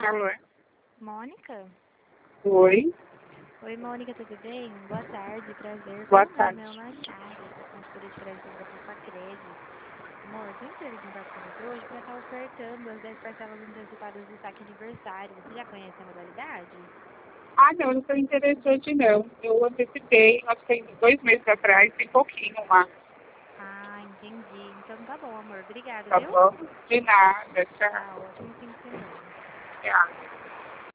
Alô? Mônica? Oi, Oi, Mônica, tudo bem? Boa tarde, prazer. boa Meu tarde. nome é Machado, sou consultora de crédito da Papacred. Amor, tô entrando em contato com você hoje para estar ofertando as 10 parcelas antecipadas do saque aniversário. Você já conhece a modalidade? Ah, não, eu não estou interessante não. Eu antecipei, acho que tem 2 meses atrás, tem pouquinho lá. Ah, entendi. Então tá bom, amor. Obrigada, Tá viu? bom? De nada, Tá tchau. ótimo fim de semana. Tchau.